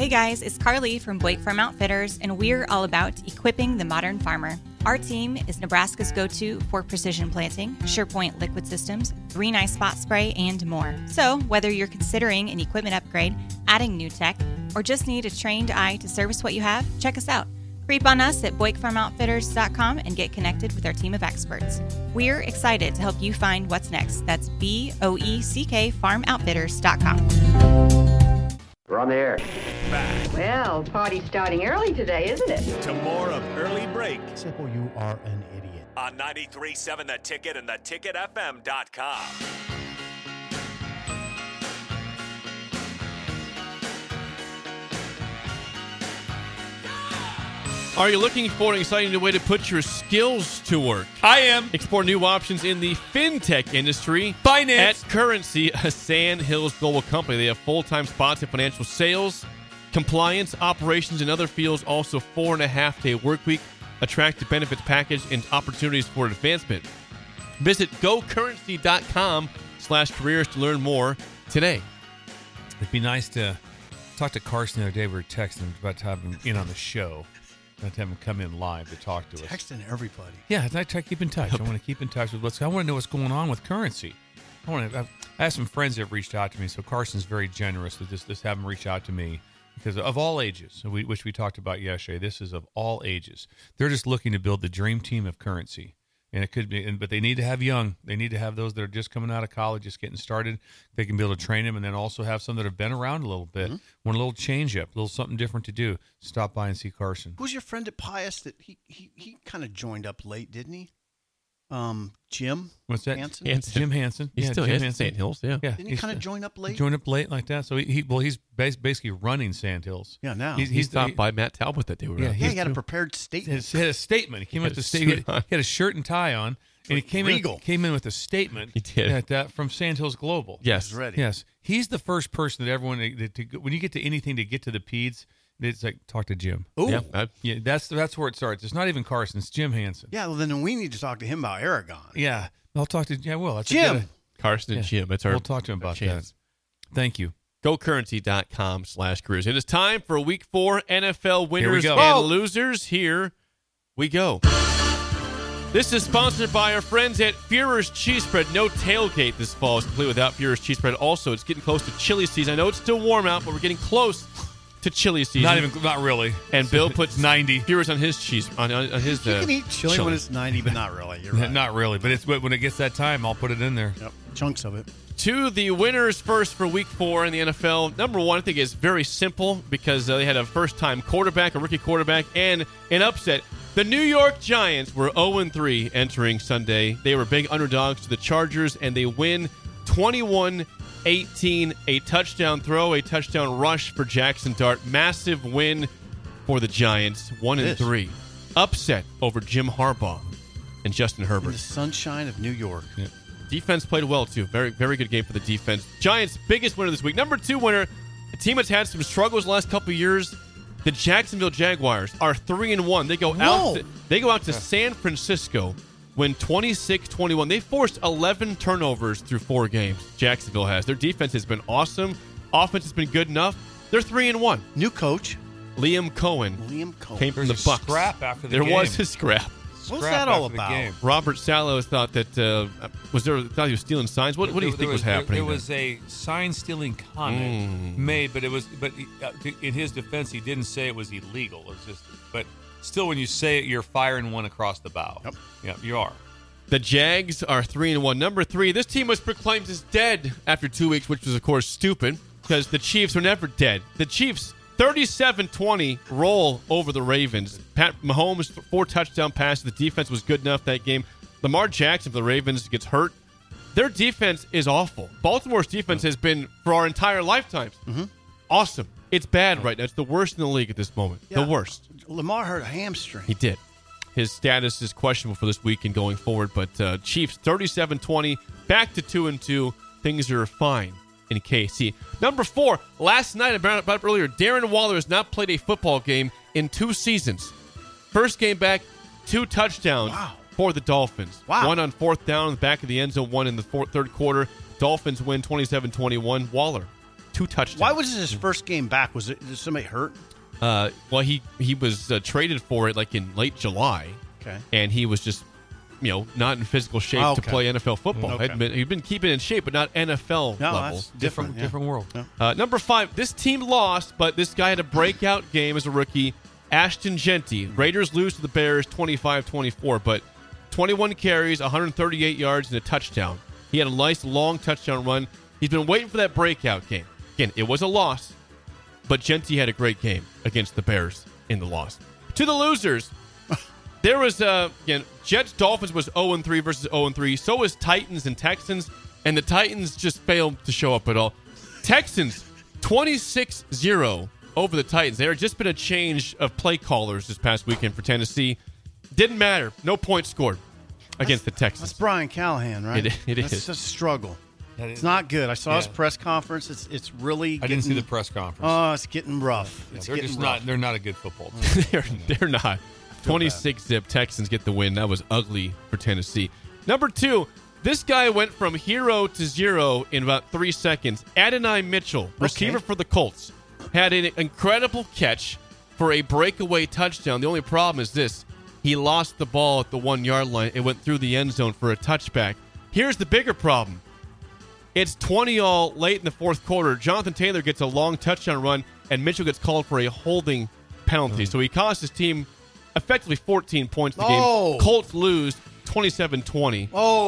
Hey guys, it's Carly from Boyd Farm Outfitters, and we're all about equipping the modern farmer. Our team is Nebraska's go-to for precision planting, SurePoint liquid systems, Green Eye Spot Spray, and more. So whether you're considering an equipment upgrade, adding new tech, or just need a trained eye to service what you have, check us out. Creep on us at BoyckFarmOutfitters.com and get connected with our team of experts. We're excited to help you find what's next. That's BOECK FarmOutfitters.com. We're on the air. Back Well, party's starting early today, isn't it? to more of Early Break Simple, you are an idiot. on 93.7 The Ticket and theticketfm.com. Are you looking for an exciting new way to put your skills to work? I am. Explore new options in the fintech industry. Finance. At Currency, a Sand Hills global company. They have full-time spots in financial sales, compliance, operations, and other fields. Also, 4.5-day work week, attractive benefits package, and opportunities for advancement. Visit gocurrency.com/careers to learn more today. It'd be nice to talk to Carson the other day. We were texting about to have him in on the show. To have him come in live to talk to us. Texting everybody. Yeah, I try to keep in touch. I want to keep in touch with I want to know what's going on with Currency. I have some friends that have reached out to me, so Carson's very generous to just have them reach out to me because of all ages, which we talked about yesterday. This is of all ages. They're just looking to build the dream team of Currency. And it could be, but they need to have young. They need to have those that are just coming out of college, just getting started. They can be able to train them, and then also have some that have been around a little bit. Want a little change up, a little something different to do. Stop by and see Carson. Who's your friend at Pius that he kind of joined up late, didn't he? Jim. What's that? Hansen? Jim Hansen. He's still Jim in Hansen. St. Hills, yeah. Didn't he kind of join up late? Joined up late like that. So he's basically running Sand Hills. Yeah, now. He stopped by Matt Talbot that day. Yeah, Yeah, he had a prepared statement. He had a statement. He came He with had the a statement. suit on. He had a shirt and tie on, and he came Regal. in with a statement. He did. That from Sand Hills Global. Yes. He's ready. Yes, he's the first person that everyone when you get to anything to get to the peds, it's like talk to Jim. Ooh. Yeah, Yeah, that's where it starts. It's not even Carson. It's Jim Hansen. Yeah, well, then we need to talk to him about Aragon. Yeah, I'll talk to. Yeah, well, that's a Jim. good- Carson and Jim. That's our We'll talk to him about chance. that. Thank you. GoCurrency.com/careers. It is time for Week 4 NFL winners go. and Oh. losers. Here we go. This is sponsored by our friends at Führer's Cheese Spread. No tailgate this fall is complete without Führer's Cheese Spread. Also, it's getting close to chili season. I know it's still warm out, but we're getting close to chili season. Not really. And Bill puts 90. Führer's on his cheese on his. You can eat chili when it's 90, but not really. You're right. Not really, but when it gets that time, I'll put it in there. Yep. Chunks of it. To the winners first for Week 4 in the NFL. Number one, I think, is very simple because they had a first-time quarterback, a rookie quarterback, and an upset. The New York Giants were 0-3 entering Sunday. They were big underdogs to the Chargers, and they win 21-18. A touchdown throw, a touchdown rush for Jackson Dart. Massive win for the Giants, 1-3. Upset over Jim Harbaugh and Justin In Herbert. the sunshine of New York. Yeah. Defense played well, too. Very, very good game for the defense. Giants' biggest winner this week. Number 2 winner, a team that's had some struggles the last couple of years. The Jacksonville Jaguars are 3-1. They go out to San Francisco, win 26-21. They forced 11 turnovers through 4 games. Jacksonville has. Their defense has been awesome. Offense has been good enough. They're 3-1. New coach. Liam Cohen came from the There's a Bucs. scrap after the there game. was a scrap. What's that all about? Robert Sallow thought that thought he was stealing signs. What do you think was happening? There was a sign-stealing comment made, but in his defense, he didn't say it was illegal. It's just, but still, when you say it, you're firing one across the bow. Yep, you are. The Jags are 3-1. Number 3, this team was proclaimed as dead after 2 weeks, which was, of course, stupid because the Chiefs were never dead. The Chiefs 37-20 roll over the Ravens. Pat Mahomes, 4 touchdown passes. The defense was good enough that game. Lamar Jackson for the Ravens gets hurt. Their defense is awful. Baltimore's defense has been for our entire lifetimes. Awesome. It's bad right now. It's the worst in the league at this moment. Yeah. The worst. Lamar hurt a hamstring. He did. His status is questionable for this week and going forward. But Chiefs 37-20, back to 2-2. Things are fine in KC. Number 4, last night, I brought up earlier, Darren Waller has not played a football game in 2 seasons. First game back, 2 touchdowns for the Dolphins. Wow. 1 on 4th down in the back of the end zone, 1 in the third quarter. Dolphins win 27-21. Waller 2 touchdowns. Why was this his first game back? Was somebody hurt? Well, he was traded for it like in late July. Okay. And he was just, not in physical shape to play NFL football. Okay. He'd been keeping in shape, but not NFL level. That's different. Different world. Yeah. Number 5, this team lost, but this guy had a breakout game as a rookie. Ashton Genty. Raiders lose to the Bears 25-24, but 21 carries, 138 yards, and a touchdown. He had a nice long touchdown run. He's been waiting for that breakout game. Again, it was a loss, but Genty had a great game against the Bears in the loss. To the losers, there was, Jets-Dolphins was 0-3 versus 0-3. So was Titans and Texans, and the Titans just failed to show up at all. Texans, 26-0 over the Titans. There had just been a change of play callers this past weekend for Tennessee. Didn't matter. No points scored against the Texans. That's Brian Callahan, right? It is. It's a struggle. It's not good. I saw his press conference. It's really. I didn't see the press conference. Oh, it's getting rough. Yeah, It's they're getting just rough. not. They're not a good football team. They're not. 26-zip. Texans get the win. That was ugly for Tennessee. Number 2, this guy went from hero to zero in about 3 seconds. Adonai Mitchell, receiver for the Colts, had an incredible catch for a breakaway touchdown. The only problem is this. He lost the ball at the 1-yard line. It went through the end zone for a touchback. Here's the bigger problem. It's 20-all late in the fourth quarter. Jonathan Taylor gets a long touchdown run, and Mitchell gets called for a holding penalty. So he cost his team effectively 14 points in the game. Colts lose 27-20.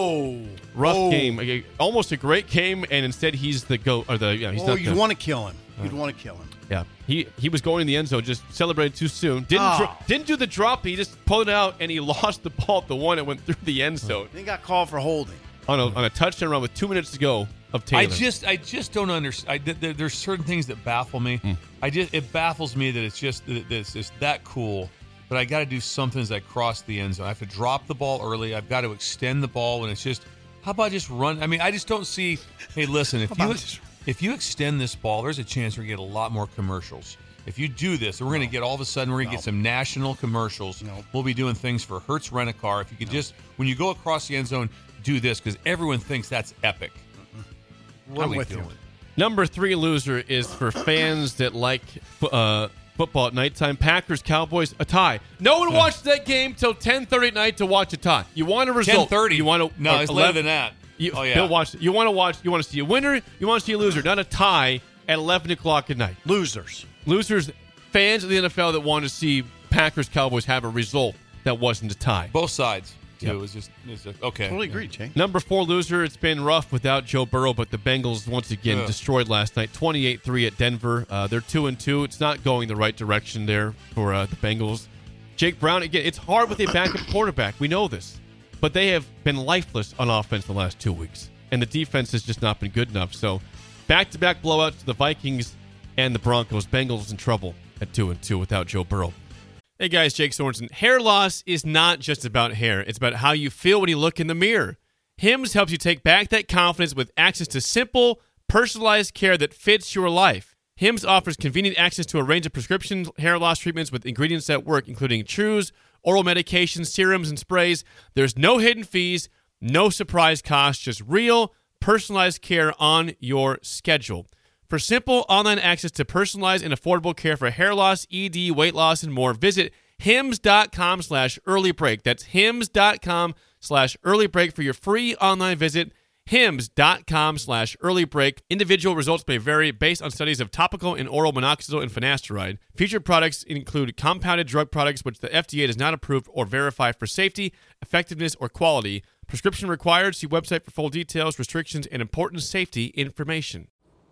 Rough game. Almost a great game, and instead he's the GOAT. You'd want to kill him. You'd want to kill him. Yeah, he was going in the end zone, just celebrated too soon. Didn't do the drop. He just pulled it out, and he lost the ball at the one that went through the end zone. He got called for holding on a touchdown run with 2 minutes to go of Taylor. I just don't understand. There's certain things that baffle me. It baffles me that it's just that cool. But I got to do something as I cross the end zone. I have to drop the ball early. I've got to extend the ball, and it's just, how about just run? I mean, I just don't see. Hey, listen, if you extend this ball, there's a chance we're going to get a lot more commercials. If you do this, we're going to get all of a sudden, we're going to get some national commercials. We'll be doing things for Hertz Rent-A-Car. If you could just, when you go across the end zone, do this, because everyone thinks that's epic. What are we doing? Number 3 loser is for fans that like football at nighttime. Packers, Cowboys, a tie. No one watched that game till 10:30 at night to watch a tie. You want a result. 10:30. You want to No, it's later than that. Bill watched it. You want to see a winner. You want to see a loser, not a tie at 11 o'clock at night. Losers, fans of the NFL that want to see Packers, Cowboys have a result that wasn't a tie. Both sides. Too. Yep. It was okay. Totally agree, Jay. Number 4 loser. It's been rough without Joe Burrow, but the Bengals once again destroyed last night. 28-3 at Denver. They're 2-2. It's not going the right direction there for the Bengals. Jake Brown again. It's hard with a backup quarterback. We know this, but they have been lifeless on offense the last 2 weeks, and the defense has just not been good enough. So, back-to-back blowouts to the Vikings and the Broncos. Bengals in trouble at 2-2 without Joe Burrow. Hey guys, Jake Sorensen. Hair loss is not just about hair. It's about how you feel when you look in the mirror. Hims helps you take back that confidence with access to simple, personalized care that fits your life. Hims offers convenient access to a range of prescription hair loss treatments with ingredients that work, including chews, oral medications, serums, and sprays. There's no hidden fees, no surprise costs, just real, personalized care on your schedule. For simple online access to personalized and affordable care for hair loss, ED, weight loss, and more, visit hims.com/earlybreak. That's hims.com/earlybreak for your free online visit. hims.com/earlybreak. Individual results may vary based on studies of topical and oral minoxidil and finasteride. Featured products include compounded drug products which the FDA does not approve or verify for safety, effectiveness, or quality. Prescription required. See website for full details, restrictions, and important safety information.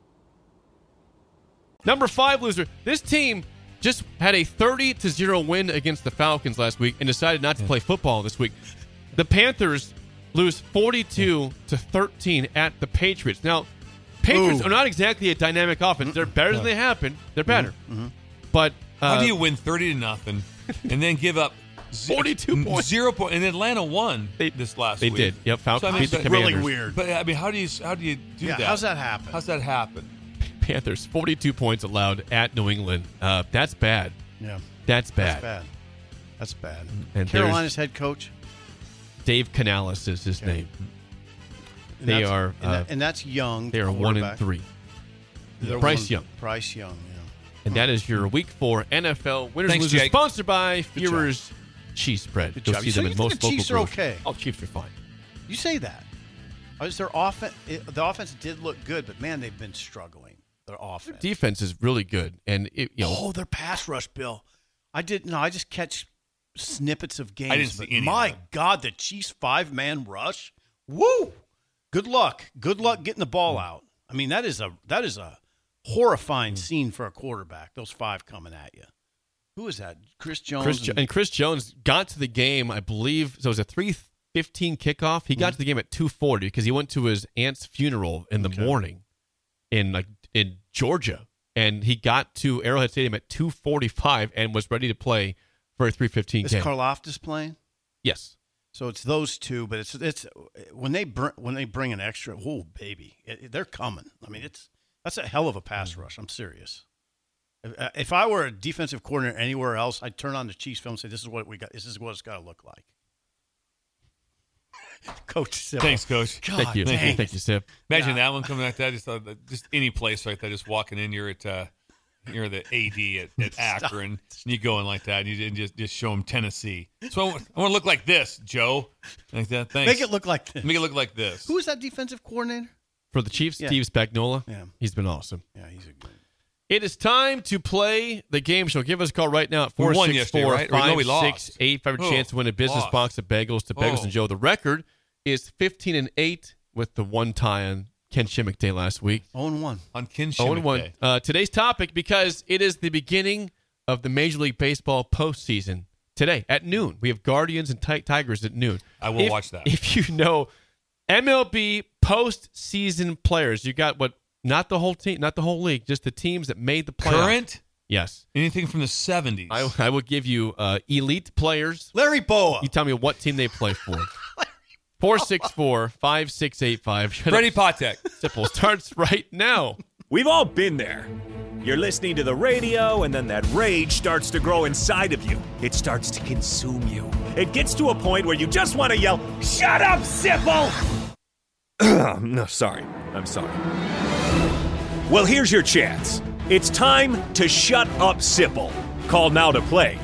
Number 5 loser. This team just had a 30-0 win against the Falcons last week and decided not to play football this week. The Panthers lose 42-13 at the Patriots. Now, Patriots are not exactly a dynamic offense. They're better than they have been. They're better. But how do you win 30-0 and then give up 42 points? 0 points, and Atlanta won this last week. They did. Yep, Falcons beat the That's Commanders. really weird. But I mean, how do you do that? How's that happen? How's that happen? Panthers 42 points allowed at New England. That's bad. Yeah, that's bad. That's bad. And Carolina's head coach, Dave Canales is his name. And that's young. They are 1-3. Bryce Young. Bryce Young, yeah. And that is your Week 4 NFL Winners Thanks, Losers, Jake. sponsored by Fewer's Cheese Spread. Good You'll job. see So them you in think most the local Chiefs are groceries. okay? Oh, Chiefs are fine. You say that. Is their offense? The offense did look good, but man, they've been struggling. Their offense. Defense is really good, and Their pass rush, Bill. I just catch snippets of games. I didn't see but any of my them. God, the Chiefs 5-man rush. Woo! Good luck. Good luck getting the ball out. I mean, that is a horrifying scene for a quarterback. Those 5 coming at you. Who is that? Chris Jones. Chris Jones got to the game, I believe. So it was a 3:15 kickoff. He got to the game at 2:40 because he went to his aunt's funeral in the morning in Georgia, and he got to Arrowhead Stadium at 2:45 and was ready to play for a 3:15 Is game. Karlaftis playing? Yes. So it's those two, but it's when they bring an extra. Oh baby, they're coming. I mean, that's a hell of a pass rush. I'm serious. If I were a defensive coordinator anywhere else, I'd turn on the Chiefs film and say, "This is what we got. This is what it's got to look like." Coach Sip. Thanks, Coach. God, Thank you. dang. Thank you, Sip. Imagine that one coming like that. Just any place like that. Just walking in, you're the AD at Akron, and you go in like that, and you just show them Tennessee. So I want to look like this, Joe. Like that. Thanks. Make it look like this. Make it look like this. Who is that defensive coordinator? For the Chiefs, Yeah. Steve Spagnuolo. Yeah. He's been awesome. Yeah, he's a good. It is time to play the game show. Give us a call right now at We won yesterday, right? Or no, we lost. 464-5685. A chance to win a business lost. box of bagels to Bagels Oh. and Joe. The record is 15-8 with the one tie on Ken Shimmick Day last week. 0-1. On Ken Shimmick 0-1. Day. Today's topic, because it is the beginning of the Major League Baseball postseason. Today at noon, we have Guardians and Tigers at noon. I will watch that. If you know MLB postseason players, you got not the whole team, not the whole league, just the teams that made the playoffs. Current? Yes. Anything from the 70s? I will give you elite players. Larry Boa. You tell me what team they play for. 464-5685. Freddie Patek. Sipple starts right now. We've all been there. You're listening to the radio, and then that rage starts to grow inside of you. It starts to consume you. It gets to a point where you just want to yell, "Shut up, Sipple!" No, sorry. I'm sorry. Well, here's your chance. It's time to shut up, Sipple. Call now to play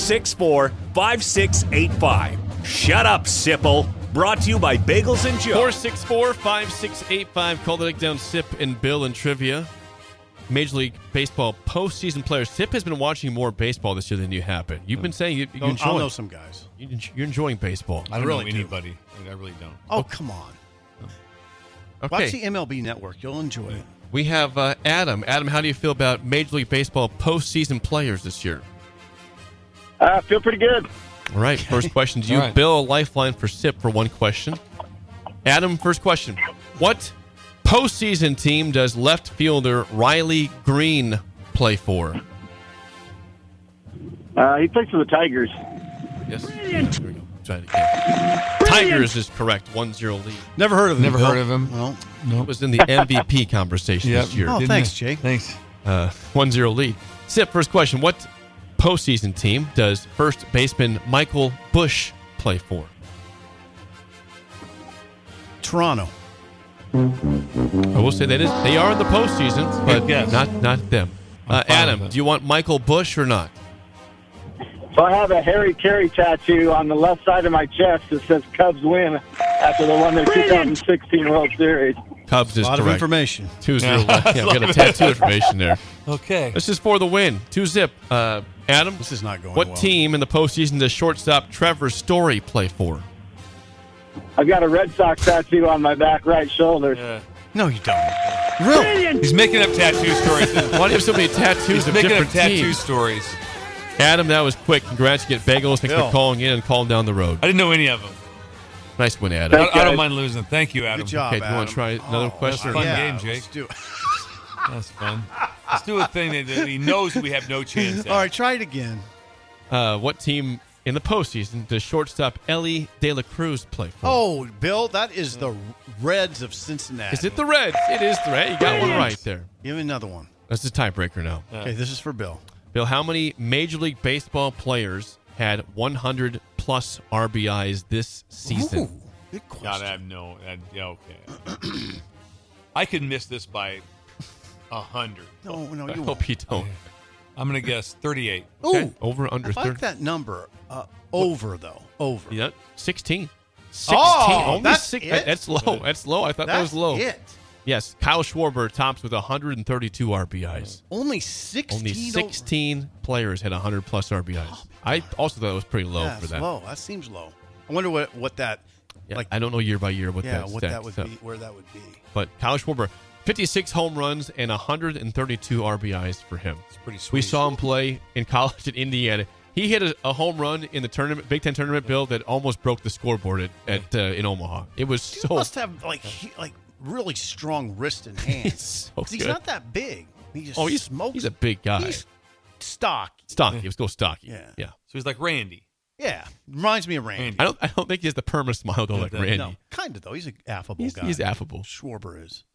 464-5685. Shut up, Sipple. Brought to you by Bagels and Joe. 464-5685. Call the Dick Down Sip and Bill and Trivia. Major League Baseball postseason players. Sip has been watching more baseball this year than you have been. You've been saying you enjoy. I'll know some guys. You're enjoying baseball. I don't really know do. anybody. I really don't. Oh, come on. Okay. Watch the MLB Network. You'll enjoy it. We have Adam. Adam, how do you feel about Major League Baseball postseason players this year? I feel pretty good. All right. First question to you. All right. Bill, a lifeline for Sip for one question. Adam, first question. What postseason team does left fielder Riley Green play for? He plays for the Tigers. Yes. Here we go. Try it again. Tigers is correct. 1-0 lead. Never heard of him. Never Bill. heard of him. Well, It was in the MVP conversation this year. Oh, Didn't thanks, I? Jake. Thanks. 1-0 lead. Sip, first question. What postseason team does first baseman Michael Busch play for? Toronto. I will say they are in the postseason, but guess. not them. I'm fine Adam, with it. do you want Michael Busch or not? So I have a Harry Carey tattoo on the left side of my chest that says Cubs win after they won their 2016 World Series. Cubs is A lot of correct. information. 2-0. Yeah, we got a tattoo information there. Okay. This is for the win. 2-0. Adam, This is not going what well. team in the postseason does shortstop Trevor Story play for? I've got a Red Sox tattoo on my back right shoulder. Yeah. No, you don't. Really? He's making up tattoo stories. Why do you have so many tattoos He's of making up different tattoo teams? stories. Adam, that was quick. Congrats. You get bagels. Thanks Bill. for calling in and calling down the road. I didn't know any of them. Nice win, Adam. Thank- I don't mind losing. Thank you, Adam. Good job, Okay, do you want to Adam. try another question? fun yeah, game, Jake. Let's do it. That's fun. Let's do a thing that he knows we have no chance at. All right, try it again. What team in the postseason does shortstop Ellie De La Cruz play for? Oh, Bill, that is the Reds of Cincinnati. Is it the Reds? It is the Reds. You got one right there. Give me another one. That's the tiebreaker now. Okay, this is for Bill. Bill, how many Major League Baseball players had 100-plus RBIs this season? Ooh, good God, question. I have no. Yeah, okay. I could miss this by 100. No, I you hope won't. you don't. I'm going to guess 38. Okay. Ooh, Over, under, I like 30. that number. Over, though. Over. Yeah, 16. 16. Oh, Only that's six. it? That's low. That's low. I thought that was low. It. Yes, Kyle Schwarber tops with 132 RBIs. Only 16. Only 16 players had 100-plus RBIs. I also thought it was pretty low Yeah, for it's that. low. That seems low. I wonder what that Yeah, like. I don't know year by year what that would stacks be. up. Where that would be. But Kyle Schwarber, 56 home runs and 132 RBIs for him. It's pretty sweet. We saw him play in college at Indiana. He hit a home run in the tournament, Big Ten tournament, Bill, that almost broke the scoreboard in Omaha. It was He so. must have like really strong wrist and hands. He's so 'Cause he's good. not that big. He just Oh, smokes. he's a big guy. He's stocky. Stocky. Let's go stocky. Yeah. Yeah. So he's like Randy. Yeah, reminds me of Randy. Randy. I don't think he has the perma smile though, like Randy. No, kind of though. He's an affable guy. He's affable. Schwarber is.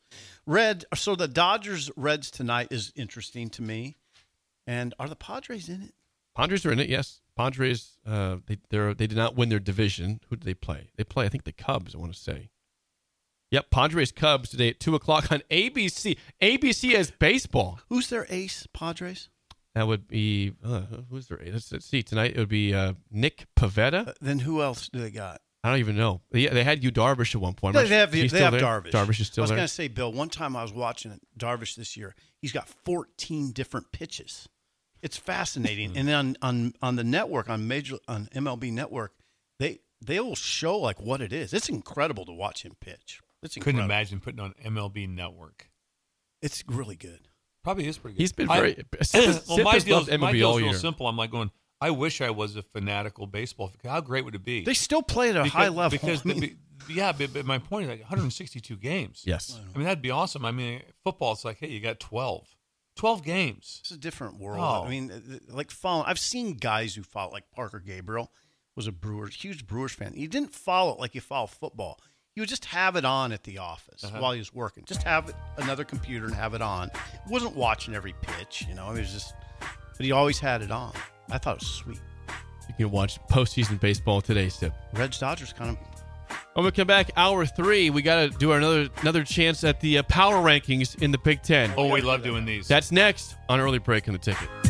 So the Dodgers Reds tonight is interesting to me. And are the Padres in it? Padres are in it. Yes. Padres. They did not win their division. Who did they play? They play, I think, the Cubs. I want to say. Yep. Padres Cubs today at 2:00 on ABC. ABC has baseball. Who's their ace? Padres. That would be who's their ace? Let's see. Tonight it would be Nick Pivetta. Then who else do they got? I don't even know. They had Yu Darvish at one point. They have He's still there? Darvish. Darvish is still I was there. going to say, Bill, one time I was watching Darvish this year. He's got 14 different pitches. It's fascinating. And then on the network, on MLB Network, they will show like what it is. It's incredible to watch him pitch. It's incredible. Couldn't imagine putting on MLB Network. It's really good. Probably is pretty good. He's been very. Well, my deal's MLB all real year. simple. I'm like going, I wish I was a fanatical baseball fan. How great would it be? They still play at a high level. Because, I mean, but my point is like 162 games. Yes. I mean, that'd be awesome. I mean, football, it's like, hey, you got 12 games. it's a different world. Oh. I mean, like I've seen guys who follow, like Parker Gabriel was a huge Brewers fan. He didn't follow it like you follow football. He would just have it on at the office while he was working. Just have another computer and have it on. He wasn't watching every pitch, It was just, but he always had it on. I thought it was sweet. You can watch postseason baseball today, Sip. Reds Dodgers kind of. When we come back, hour 3, we got to do another chance at the power rankings in the Big Ten. Oh, we love doing these. That's next on Early Break in the Ticket.